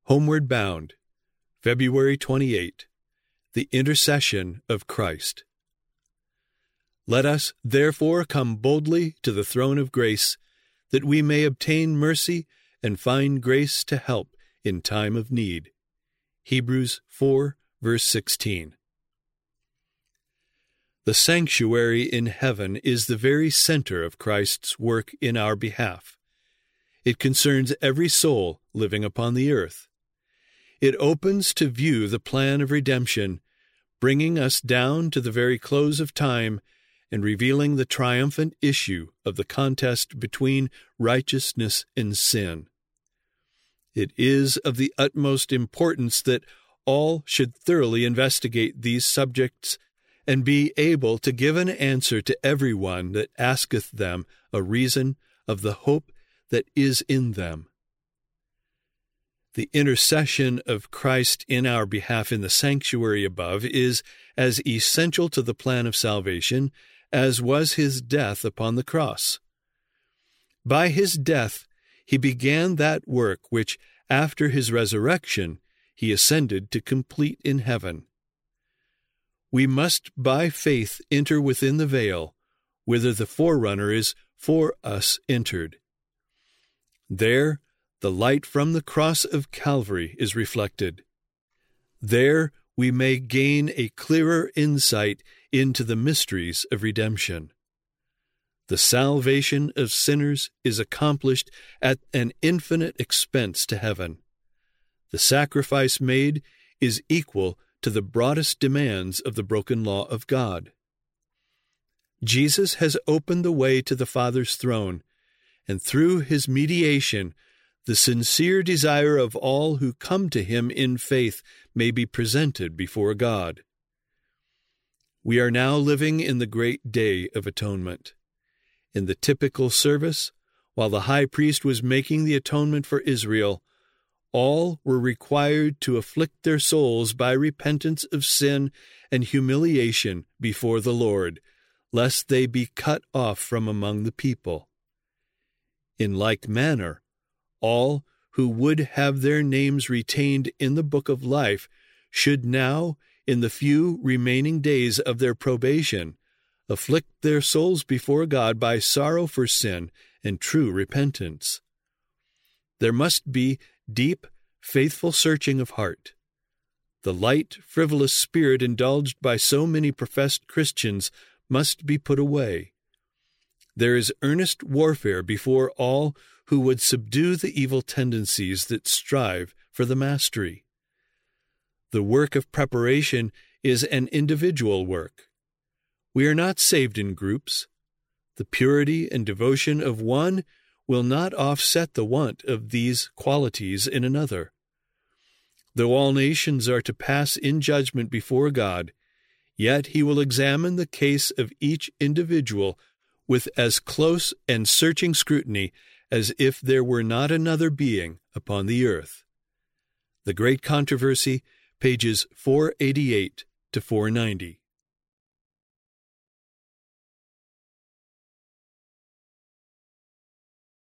Homeward Bound, February 28. The Intercession of Christ. Let us, therefore, come boldly to the throne of grace, that we may obtain mercy and find grace to help in time of need. Hebrews 4, verse 16. The sanctuary in heaven is the very center of Christ's work in our behalf. It concerns every soul living upon the earth. It opens to view the plan of redemption, bringing us down to the very close of time and revealing the triumphant issue of the contest between righteousness and sin. It is of the utmost importance that all should thoroughly investigate these subjects and be able to give an answer to every one that asketh them a reason of the hope that is in them. The intercession of Christ in our behalf in the sanctuary above is as essential to the plan of salvation as was his death upon the cross. By his death he began that work which, after his resurrection, he ascended to complete in heaven. We must by faith enter within the veil, whither the forerunner is for us entered. There the light from the cross of Calvary is reflected. There we may gain a clearer insight into the mysteries of redemption. The salvation of sinners is accomplished at an infinite expense to heaven. The sacrifice made is equal to the broadest demands of the broken law of God. Jesus has opened the way to the Father's throne, and through his mediation, the sincere desire of all who come to him in faith may be presented before God. We are now living in the great day of atonement. In the typical service, while the high priest was making the atonement for Israel, all were required to afflict their souls by repentance of sin and humiliation before the Lord, lest they be cut off from among the people. In like manner, all who would have their names retained in the book of life should now, in the few remaining days of their probation, afflict their souls before God by sorrow for sin and true repentance. There must be deep, faithful searching of heart. The light, frivolous spirit indulged by so many professed Christians must be put away. There is earnest warfare before all who would subdue the evil tendencies that strive for the mastery. The work of preparation is an individual work. We are not saved in groups. The purity and devotion of one will not offset the want of these qualities in another. Though all nations are to pass in judgment before God, yet he will examine the case of each individual with as close and searching scrutiny as if there were not another being upon the earth. The Great Controversy, pages 488 to 490.